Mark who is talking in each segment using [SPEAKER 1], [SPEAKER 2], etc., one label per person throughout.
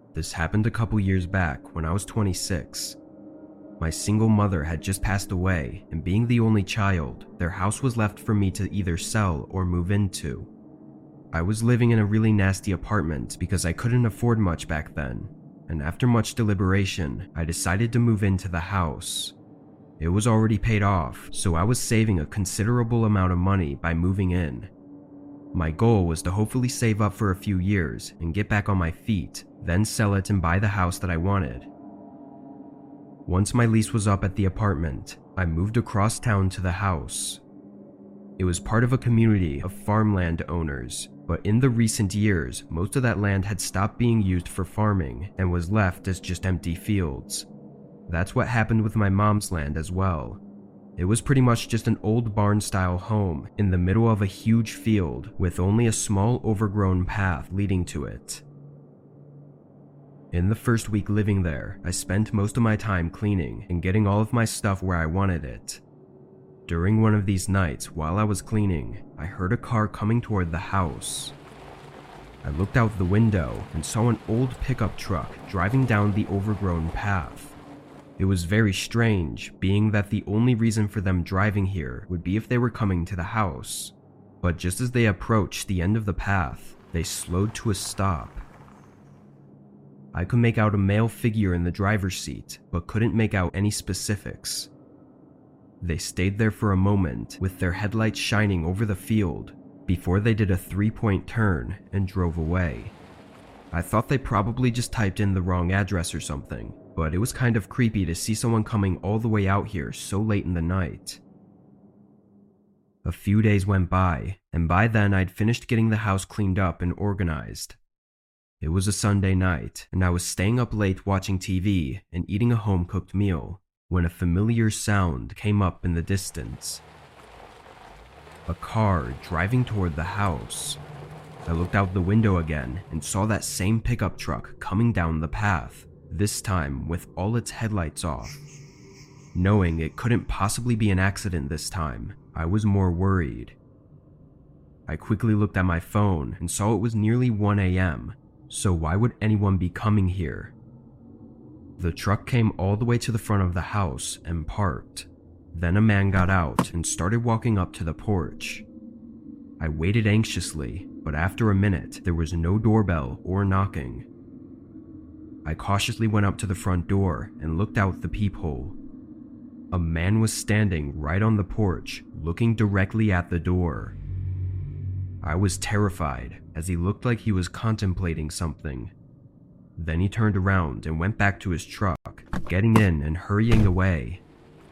[SPEAKER 1] This happened a couple years back when I was 26. My single mother had just passed away, and being the only child, their house was left for me to either sell or move into. I was living in a really nasty apartment because I couldn't afford much back then, and after much deliberation, I decided to move into the house. It was already paid off, so I was saving a considerable amount of money by moving in. My goal was to hopefully save up for a few years and get back on my feet, then sell it and buy the house that I wanted. Once my lease was up at the apartment, I moved across town to the house. It was part of a community of farmland owners, but in the recent years, most of that land had stopped being used for farming and was left as just empty fields. That's what happened with my mom's land as well. It was pretty much just an old barn-style home in the middle of a huge field with only a small overgrown path leading to it. In the first week living there, I spent most of my time cleaning and getting all of my stuff where I wanted it. During one of these nights, while I was cleaning, I heard a car coming toward the house. I looked out the window and saw an old pickup truck driving down the overgrown path. It was very strange, being that the only reason for them driving here would be if they were coming to the house. But just as they approached the end of the path, they slowed to a stop. I could make out a male figure in the driver's seat, but couldn't make out any specifics. They stayed there for a moment with their headlights shining over the field before they did a 3-point turn and drove away. I thought they probably just typed in the wrong address or something, but it was kind of creepy to see someone coming all the way out here so late in the night. A few days went by, and by then I'd finished getting the house cleaned up and organized. It was a Sunday night, and I was staying up late watching TV and eating a home-cooked meal when a familiar sound came up in the distance. A car driving toward the house. I looked out the window again and saw that same pickup truck coming down the path, this time with all its headlights off. Knowing it couldn't possibly be an accident this time, I was more worried. I quickly looked at my phone and saw it was nearly 1 a.m., so why would anyone be coming here? The truck came all the way to the front of the house and parked. Then a man got out and started walking up to the porch. I waited anxiously, but after a minute, there was no doorbell or knocking. I cautiously went up to the front door and looked out the peephole. A man was standing right on the porch, looking directly at the door. I was terrified, as he looked like he was contemplating something. Then he turned around and went back to his truck, getting in and hurrying away.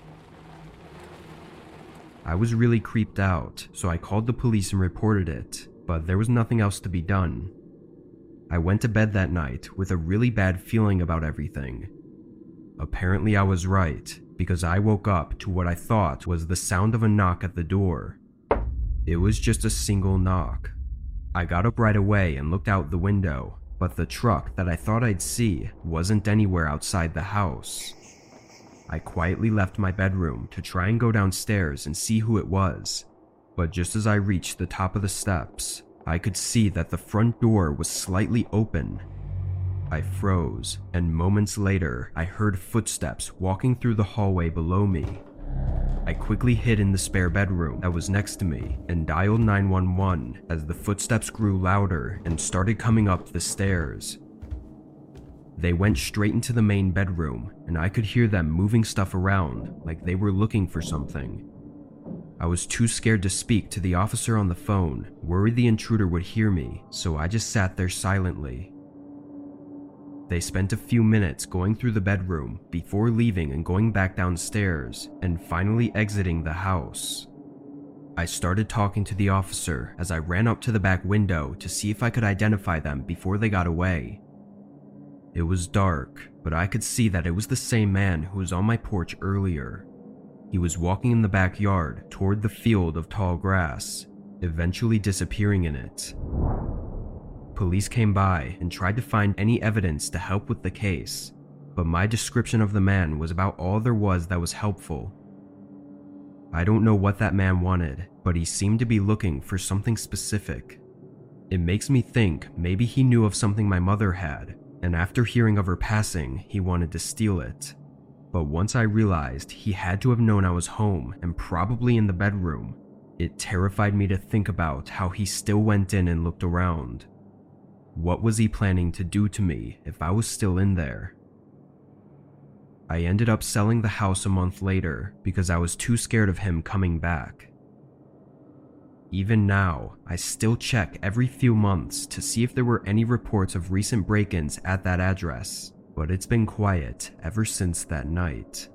[SPEAKER 1] I was really creeped out, so I called the police and reported it, but there was nothing else to be done. I went to bed that night with a really bad feeling about everything. Apparently I was right, because I woke up to what I thought was the sound of a knock at the door. It was just a single knock. I got up right away and looked out the window, but the truck that I thought I'd see wasn't anywhere outside the house. I quietly left my bedroom to try and go downstairs and see who it was, but just as I reached the top of the steps, I could see that the front door was slightly open. I froze, and moments later, I heard footsteps walking through the hallway below me. I quickly hid in the spare bedroom that was next to me and dialed 911 as the footsteps grew louder and started coming up the stairs. They went straight into the main bedroom, and I could hear them moving stuff around like they were looking for something. I was too scared to speak to the officer on the phone, worried the intruder would hear me, so I just sat there silently. They spent a few minutes going through the bedroom before leaving and going back downstairs and finally exiting the house. I started talking to the officer as I ran up to the back window to see if I could identify them before they got away. It was dark, but I could see that it was the same man who was on my porch earlier. He was walking in the backyard toward the field of tall grass, eventually disappearing in it. Police came by and tried to find any evidence to help with the case, but my description of the man was about all there was that was helpful. I don't know what that man wanted, but he seemed to be looking for something specific. It makes me think maybe he knew of something my mother had, and after hearing of her passing, he wanted to steal it. But once I realized he had to have known I was home and probably in the bedroom, it terrified me to think about how he still went in and looked around. What was he planning to do to me if I was still in there? I ended up selling the house a month later because I was too scared of him coming back. Even now, I still check every few months to see if there were any reports of recent break-ins at that address, but it's been quiet ever since that night.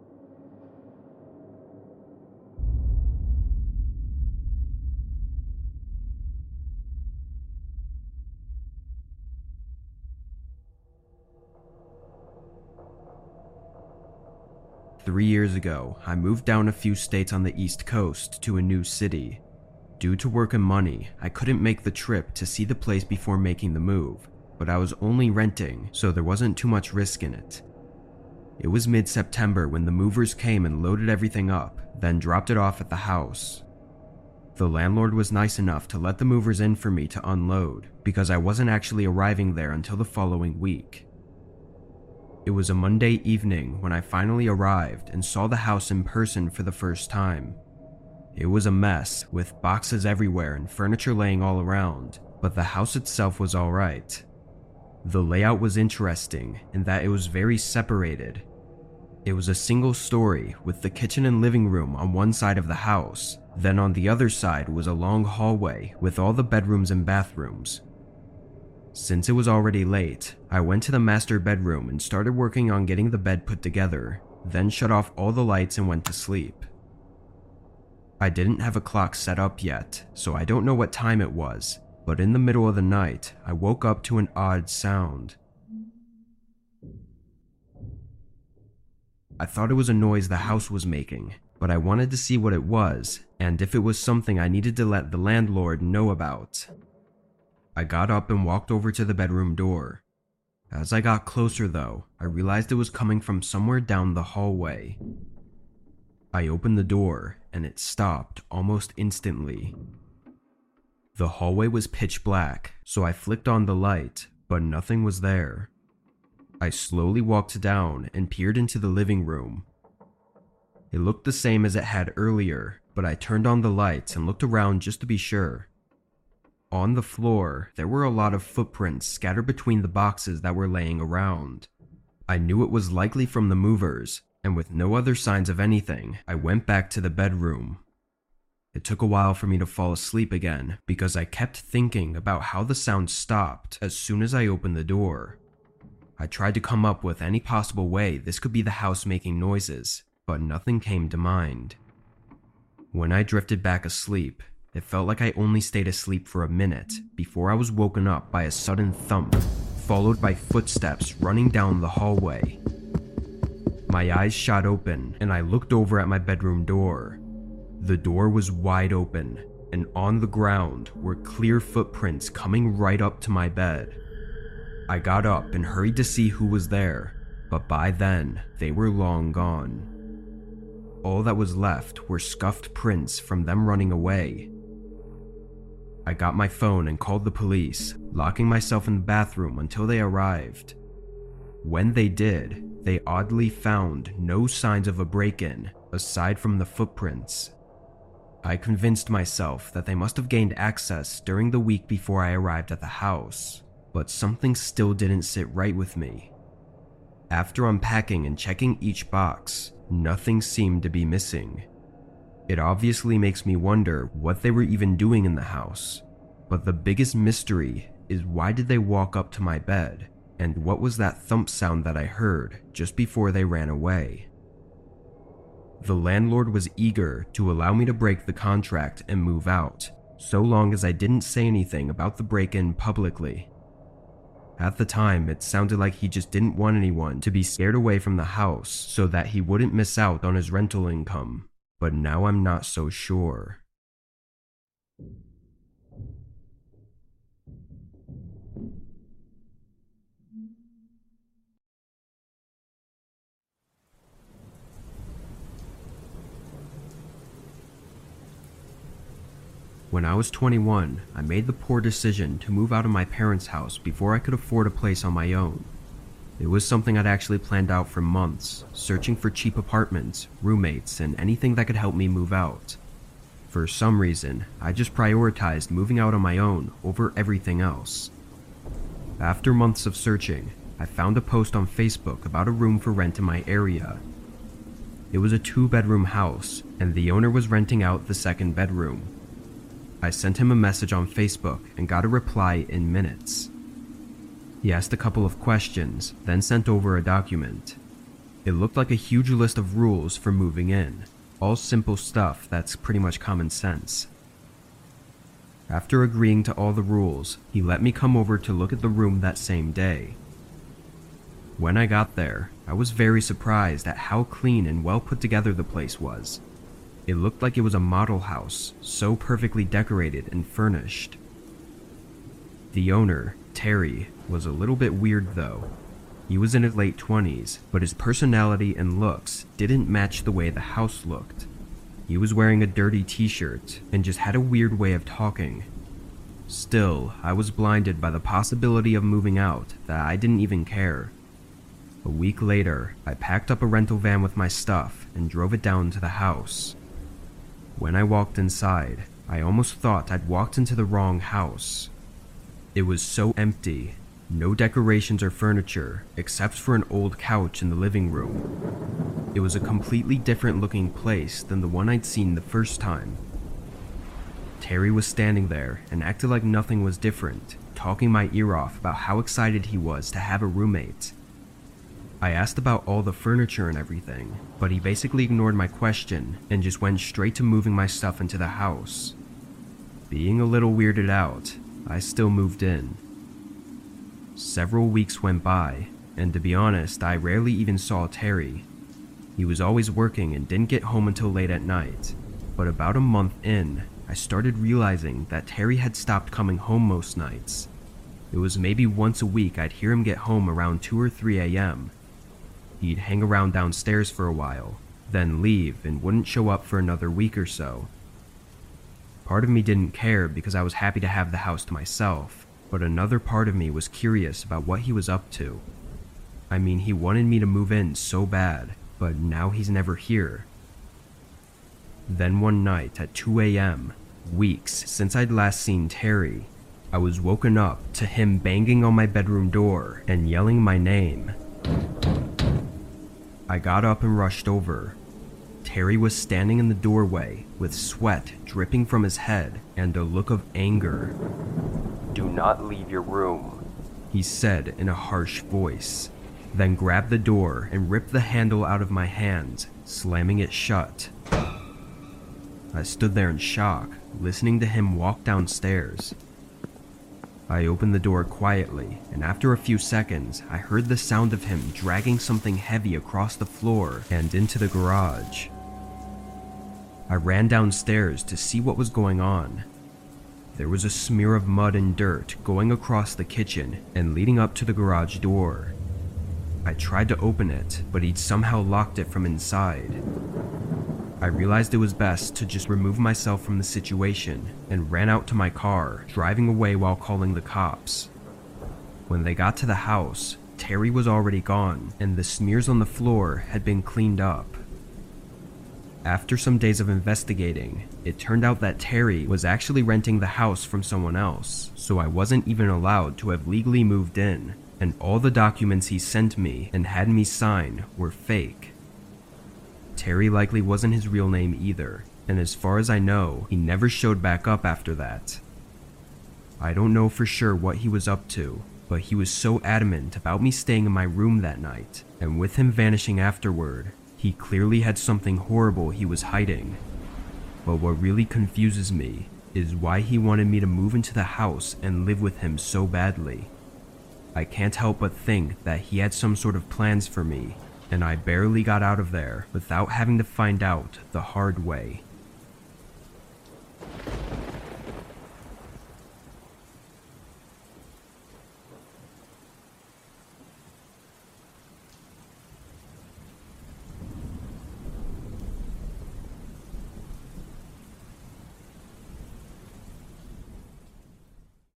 [SPEAKER 1] Three years ago, I moved down a few states on the East Coast to a new city. Due to work and money, I couldn't make the trip to see the place before making the move, but I was only renting, so there wasn't too much risk in it. It was mid-September when the movers came and loaded everything up, then dropped it off at the house. The landlord was nice enough to let the movers in for me to unload, because I wasn't actually arriving there until the following week. It was a Monday evening when I finally arrived and saw the house in person for the first time. It was a mess, with boxes everywhere and furniture laying all around, but the house itself was alright. The layout was interesting in that it was very separated. It was a single story with the kitchen and living room on one side of the house, then on the other side was a long hallway with all the bedrooms and bathrooms. Since it was already late, I went to the master bedroom and started working on getting the bed put together, then shut off all the lights and went to sleep. I didn't have a clock set up yet, so I don't know what time it was, but in the middle of the night, I woke up to an odd sound. I thought it was a noise the house was making, but I wanted to see what it was, and if it was something I needed to let the landlord know about. I got up and walked over to the bedroom door. As I got closer though, I realized it was coming from somewhere down the hallway. I opened the door, and it stopped almost instantly. The hallway was pitch black, so I flicked on the light, but nothing was there. I slowly walked down and peered into the living room. It looked the same as it had earlier, but I turned on the lights and looked around just to be sure. On the floor, there were a lot of footprints scattered between the boxes that were laying around. I knew it was likely from the movers, and with no other signs of anything, I went back to the bedroom. It took a while for me to fall asleep again because I kept thinking about how the sound stopped as soon as I opened the door. I tried to come up with any possible way this could be the house making noises, but nothing came to mind. When I drifted back asleep, it felt like I only stayed asleep for a minute before I was woken up by a sudden thump, followed by footsteps running down the hallway. My eyes shot open and I looked over at my bedroom door. The door was wide open, and on the ground were clear footprints coming right up to my bed. I got up and hurried to see who was there, but by then they were long gone. All that was left were scuffed prints from them running away. I got my phone and called the police, locking myself in the bathroom until they arrived. When they did, they oddly found no signs of a break-in aside from the footprints. I convinced myself that they must have gained access during the week before I arrived at the house, but something still didn't sit right with me. After unpacking and checking each box, nothing seemed to be missing. It obviously makes me wonder what they were even doing in the house, but the biggest mystery is why did they walk up to my bed, and what was that thump sound that I heard just before they ran away? The landlord was eager to allow me to break the contract and move out, so long as I didn't say anything about the break-in publicly. At the time, it sounded like he just didn't want anyone to be scared away from the house so that he wouldn't miss out on his rental income, but now I'm not so sure. When I was 21, I made the poor decision to move out of my parents' house before I could afford a place on my own. It was something I'd actually planned out for months, searching for cheap apartments, roommates, and anything that could help me move out. For some reason, I just prioritized moving out on my own over everything else. After months of searching, I found a post on Facebook about a room for rent in my area. It was a 2-bedroom house, and the owner was renting out the 2nd bedroom. I sent him a message on Facebook and got a reply in minutes. He asked a couple of questions, then sent over a document. It looked like a huge list of rules for moving in, all simple stuff that's pretty much common sense. After agreeing to all the rules, he let me come over to look at the room that same day. When I got there, I was very surprised at how clean and well put together the place was. It looked like it was a model house, so perfectly decorated and furnished. The owner, Terry, was a little bit weird though. He was in his late 20s, but his personality and looks didn't match the way the house looked. He was wearing a dirty t-shirt and just had a weird way of talking. Still, I was blinded by the possibility of moving out that I didn't even care. A week later, I packed up a rental van with my stuff and drove it down to the house. When I walked inside, I almost thought I'd walked into the wrong house. It was so empty, no decorations or furniture except for an old couch in the living room. It was a completely different looking place than the one I'd seen the first time. Terry was standing there and acted like nothing was different, talking my ear off about how excited he was to have a roommate. I asked about all the furniture and everything, but he basically ignored my question and just went straight to moving my stuff into the house. Being a little weirded out, I still moved in. Several weeks went by, and to be honest, I rarely even saw Terry. He was always working and didn't get home until late at night, but about a month in, I started realizing that Terry had stopped coming home most nights. It was maybe once a week I'd hear him get home around 2 or 3 a.m. He'd hang around downstairs for a while, then leave and wouldn't show up for another week or so. Part of me didn't care because I was happy to have the house to myself, but another part of me was curious about what he was up to. I mean, he wanted me to move in so bad, but now he's never here. Then one night at 2 a.m., weeks since I'd last seen Terry, I was woken up to him banging on my bedroom door and yelling my name. I got up and rushed over. Terry was standing in the doorway with sweat dripping from his head and a look of anger. "Do not leave your room," he said in a harsh voice, then grabbed the door and ripped the handle out of my hand, slamming it shut. I stood there in shock, listening to him walk downstairs. I opened the door quietly, and after a few seconds, I heard the sound of him dragging something heavy across the floor and into the garage. I ran downstairs to see what was going on. There was a smear of mud and dirt going across the kitchen and leading up to the garage door. I tried to open it, but he'd somehow locked it from inside. I realized it was best to just remove myself from the situation and ran out to my car, driving away while calling the cops. When they got to the house, Terry was already gone and the smears on the floor had been cleaned up. After some days of investigating, it turned out that Terry was actually renting the house from someone else, so I wasn't even allowed to have legally moved in, and all the documents he sent me and had me sign were fake. Terry likely wasn't his real name either, and as far as I know, he never showed back up after that. I don't know for sure what he was up to, but he was so adamant about me staying in my room that night, and with him vanishing afterward, he clearly had something horrible he was hiding. But what really confuses me is why he wanted me to move into the house and live with him so badly. I can't help but think that he had some sort of plans for me, and I barely got out of there without having to find out the hard way.